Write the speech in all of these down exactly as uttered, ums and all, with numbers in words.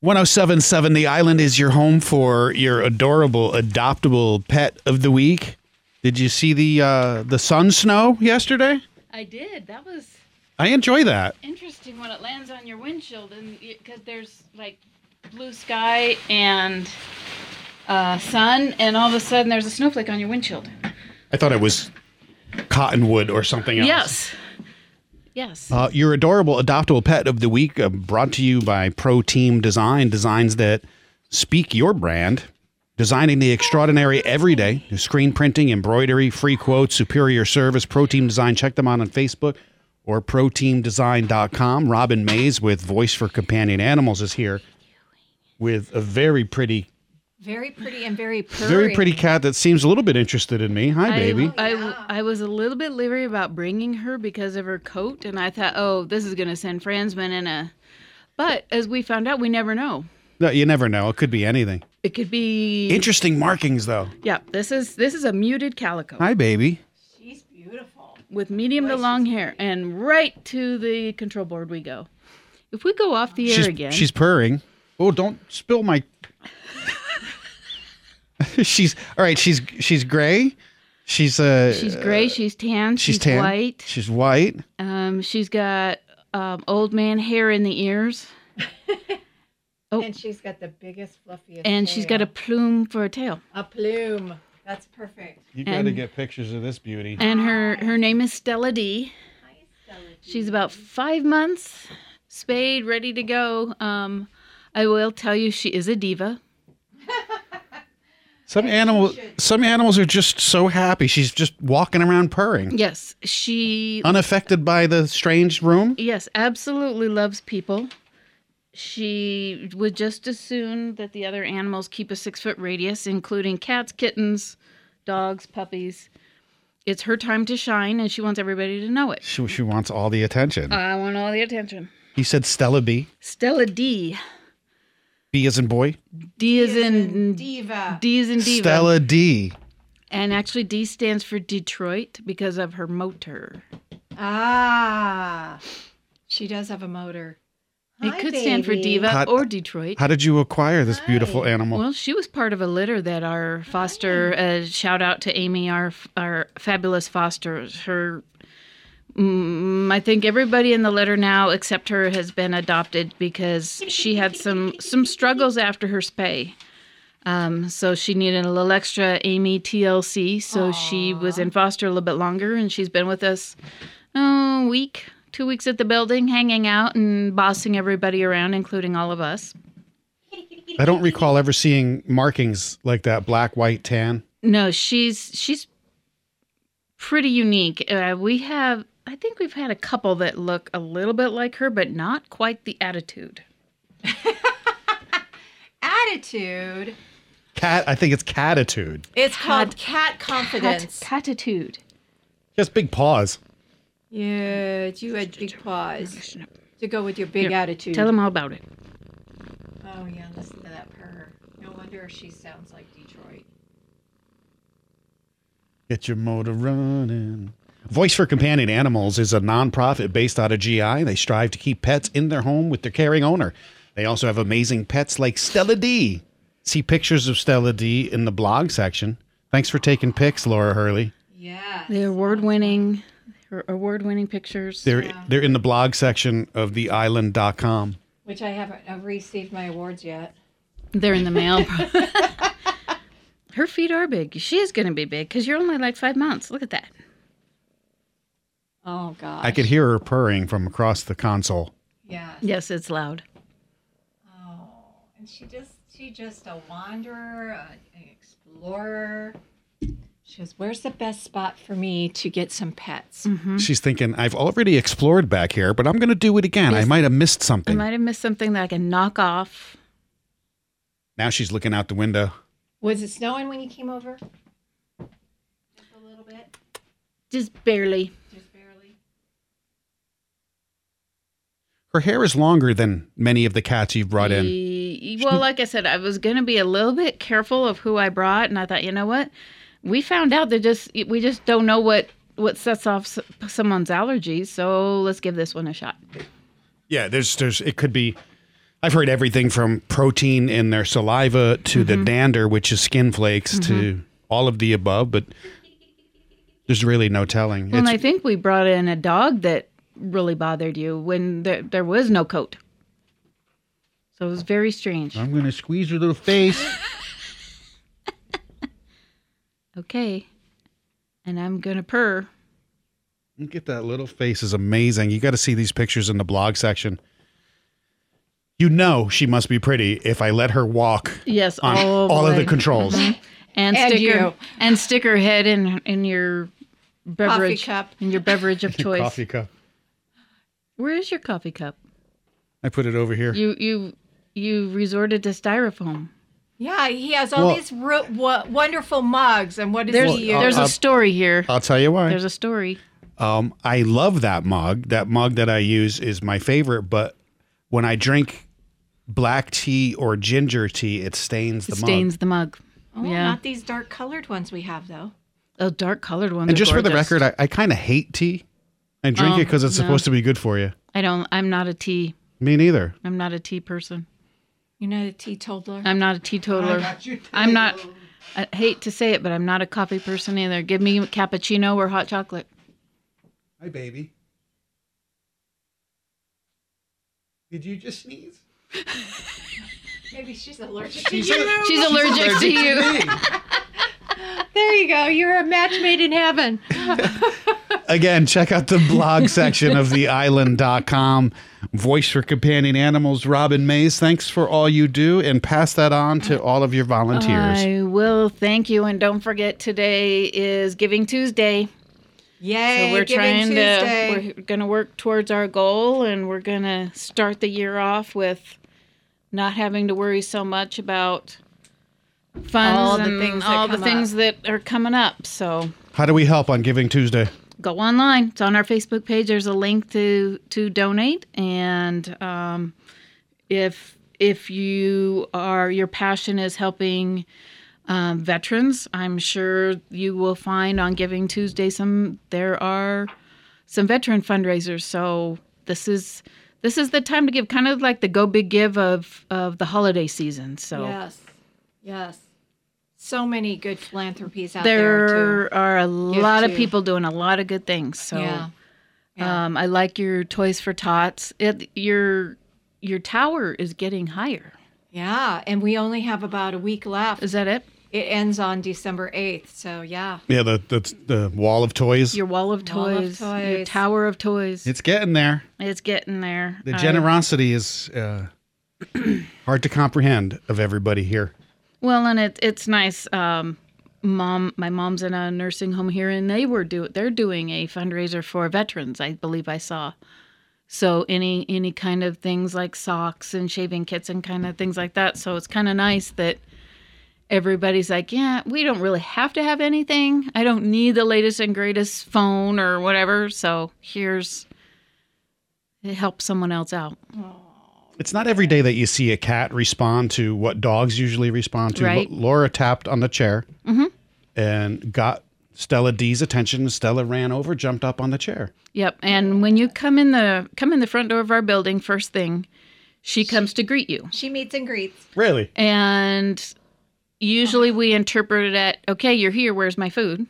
one oh seven point seven The Island is your home for your adorable, adoptable pet of the week. Did you see the uh, the sun snow yesterday? I did. That was I enjoy that. interesting when it lands on your windshield, and because there's like blue sky and uh, sun, and all of a sudden there's a snowflake on your windshield. I thought it was cottonwood or something else. Yes. Yes. Uh, your adorable adoptable pet of the week, uh, brought to you by Pro Team Design, designs that speak your brand, designing the extraordinary every day. Screen printing, embroidery, free quotes, superior service. Pro Team Design. Check them out on Facebook or pro team design dot com. Robin Mays with Voice for Companion Animals is here with a very pretty, Very pretty and very purring. very pretty cat that seems a little bit interested in me. Hi, I, baby. I, Yeah. I was a little bit leery about bringing her because of her coat, and I thought, oh, this is going to send Franzman in a... But as we found out, we never know. No, you never know. It could be anything. It could be... Interesting markings, though. Yeah, this is this is a muted calico Hi, baby. She's beautiful. with medium to Boy, long she's hair, and right to the control board we go. If we go off the air She's, again... she's purring. Oh, don't spill my... she's all right. She's she's gray. She's uh. She's gray. She's tan. She's She's, tan. white. She's white. Um, she's got um, old man hair in the ears, Oh. And she's got the biggest, fluffiest and she's got a tail. plume for a tail. A plume. That's perfect. You got to get pictures of this beauty. And her her name is Stella D. Hi, Stella. She's about five months, spayed, ready to go. Um, I will tell you, she is a diva. Some animals, some animals are just so happy. She's just walking around purring, Yes, she unaffected by the strange room. yes absolutely loves people. She would just as soon that the other animals keep a six foot radius, including cats, kittens, dogs, puppies. It's her time to shine, and she wants everybody to know it. She, she wants all the attention. I want all the attention. You said Stella B. Stella D. B as in boy. D is in Diva. D is in diva. Stella D. And actually, D stands for Detroit because of her motor. Ah. She does have a motor. It Hi, could stand for baby. diva How- or Detroit. How did you acquire this beautiful Hi. animal? Well, she was part of a litter that our foster, uh, shout out to Amy, our our fabulous foster. Her, mm, I think everybody in the litter now except her has been adopted because she had some some struggles after her spay. Um, so she needed a little extra Amy T L C. So she was in foster a little bit longer, and she's been with us oh, a week, two weeks at the building, hanging out and bossing everybody around, including all of us. I don't recall ever seeing markings like that, black, white, tan. No, she's she's pretty unique. Uh, we have, I think we've had a couple that look a little bit like her, but not quite the attitude. Attitude. Cat, I think it's catitude. It's called cat confidence. Cat, catitude. She has big paws. Yeah, you had big paws to go with your big Here, attitude. Tell them all about it. Oh yeah, listen to that purr. No wonder she sounds like Detroit. Get your motor running. Voice for Companion Animals is a nonprofit based out of G I. They strive to keep pets in their home with their caring owner. They also have amazing pets like Stella D. See pictures of Stella D in the blog section. Thanks for taking pics, Laura Hurley. Yeah. The award-winning, her award-winning pictures. They're Yeah. they're in the blog section of the island dot com. Which I haven't I've received my awards yet. They're in the mail. Her feet are big. She is going to be big because you're only like five months. Look at that. Oh gosh. I could hear her purring from across the console. Yeah. Yes, it's loud. Oh, and she just she just a wanderer, a, an explorer. She goes, "Where's the best spot for me to get some pets?" Mm-hmm. She's thinking, I've already explored back here, but I'm going to do it again. I Yes. might have missed I something. might have missed something that I can knock off. Now she's looking out the window. Was it snowing when you came over? Just a little bit, Just barely. just barely. Her hair is longer than many of the cats you've brought in. E- Well, like I said, I was going to be a little bit careful of who I brought, and I thought, you know what? We found out that just we just don't know what what sets off s- someone's allergies, so let's give this one a shot. Yeah, there's there's it could be I've heard everything from protein in their saliva to Mm-hmm. the dander, which is skin flakes, to all of the above, but there's really no telling. Well, and It's- I think we brought in a dog that really bothered you when there, there was no coat. So it was very strange. I'm going to squeeze her little face. Okay. And I'm going to purr. Look at that little face, is amazing. You got to see these pictures in the blog section. You know she must be pretty if I let her walk Yes, on all, all the of the way. controls. And, And stick you. her and stick her head in in your beverage cup. in your beverage of choice. Coffee cup. Where is your coffee cup? I put it over here. You you you resorted to styrofoam. Yeah, he has all Well- these ro- w- wonderful mugs, and what does There's he use? there's I'll- a story here. I'll tell you why. There's a story. Um, I love that mug. That mug that I use is my favorite, but when I drink black tea or ginger tea, it stains the It mug. stains the mug. oh, yeah. not these dark colored ones we have though. A dark colored one. And just for the record, I, I kind of hate tea. I drink Oh, it because it's no. supposed to be good for you. I don't. I'm not a tea. Me neither. I'm not a tea person. You're not a teetotaler. I'm not a teetotaler. I'm not. I hate to say it, but I'm not a coffee person either. Give me a cappuccino or hot chocolate. Hi, baby. Did you just sneeze? Maybe she's allergic to She's, you. She's allergic to you. me. There you go. You're a match made in heaven. Again, check out the blog section of the island dot com. Voice for Companion Animals, Robin Mays. Thanks for all you do, and pass that on to all of your volunteers. I will. Thank you. And don't forget, today is Giving Tuesday. Yay! So we're Giving trying Tuesday. to, we're going to work towards our goal, and we're going to start the year off with not having to worry so much about funds All the and things that all the come things up. that are coming up. So How do we help on Giving Tuesday? go online. It's on our Facebook page. There's a link to to donate, and um, if if you are your passion is helping um, veterans, I'm sure you will find on Giving Tuesday some there are some veteran fundraisers. So this is this is the time to give, kind of like the go big give of of the holiday season. So Yes. Yes. So many good philanthropies out there, there too. are a lot of to. people doing a lot of good things. So. Yeah. Yeah. Um, I like your Toys for Tots. It, your your tower is getting higher. Yeah. And we only have about a week left. Is that it? It ends on December eighth. So, yeah. Yeah, the the, the wall of toys. Your wall of Wall of toys, your toys. tower of toys. It's getting there. It's getting there. The I- generosity is uh, hard to comprehend of everybody here. well, and it it's nice. Um, mom, my mom's in a nursing home here, and they were do they're doing a fundraiser for veterans. I believe I saw. So any any kind of things like socks and shaving kits and kind of things like that. So it's kind of nice that everybody's like, yeah, we don't really have to have anything. I don't need the latest and greatest phone or whatever. So here's it helps someone else out. It's not every day that you see a cat respond to what dogs usually respond to. Right. Lo- Laura tapped on the chair and got Stella D's attention. Stella ran over, jumped up on the chair. Yep. And when you come in the come in the front door of our building, first thing, she comes to greet you. She meets and greets. Really? And usually we interpret it at, okay, you're here, where's my food?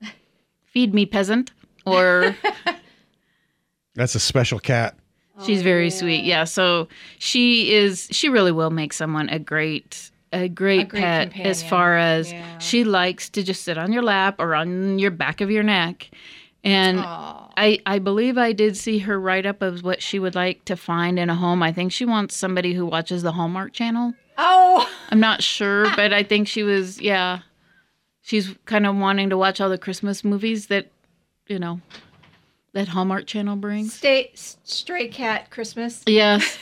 Feed me, peasant. Or That's a special cat. she's very sweet. Yeah. So she is, she really will make someone a great, a great, A great pet companion. as far as Yeah. she likes to just sit on your lap or on your back of your neck. And Aw. I, I believe I did see her write up of what she would like to find in a home. I think she wants somebody who watches the Hallmark Channel. Oh, I'm not sure, but I think she was, yeah. She's kind of wanting to watch all the Christmas movies that, you know, that Hallmark Channel brings. stay, stray cat Christmas. Yes.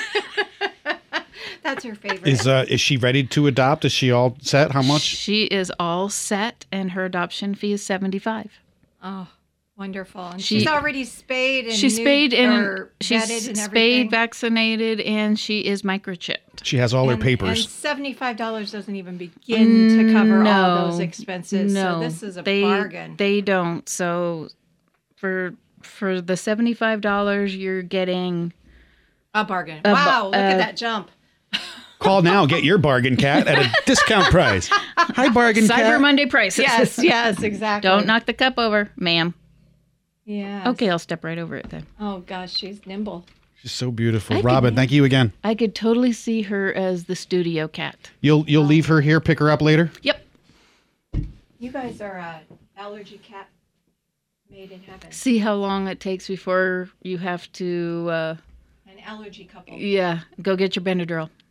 That's her favorite. Is uh is she ready to adopt? Is she all set? How much? She is all set, and her adoption fee is seventy-five. Oh, wonderful. And She- she's already spayed and She's new- spayed and or she's vetted and spayed, everything. vaccinated, and she is microchipped. She has all her And- papers. And seventy-five dollars doesn't even begin to cover all No. those expenses. No, So this is a they, bargain. They don't. So for for the seventy-five dollars, you're getting A bargain. A ba- wow, look at uh, that jump. Call now, get your bargain cat at a discount price. Hi, bargain Cyber cat. Monday prices. Yes, yes, exactly. Don't knock the cup over, ma'am. Yeah. Okay, I'll step right over it then. Oh gosh, she's nimble. She's so beautiful. I could- Robin, thank you again. I could totally see her as the studio cat. You'll you'll leave her here, pick her up later? Yep. You guys are a allergy cat made in heaven. See how long it takes before you have to, uh, An allergy couple. yeah, go get your Benadryl.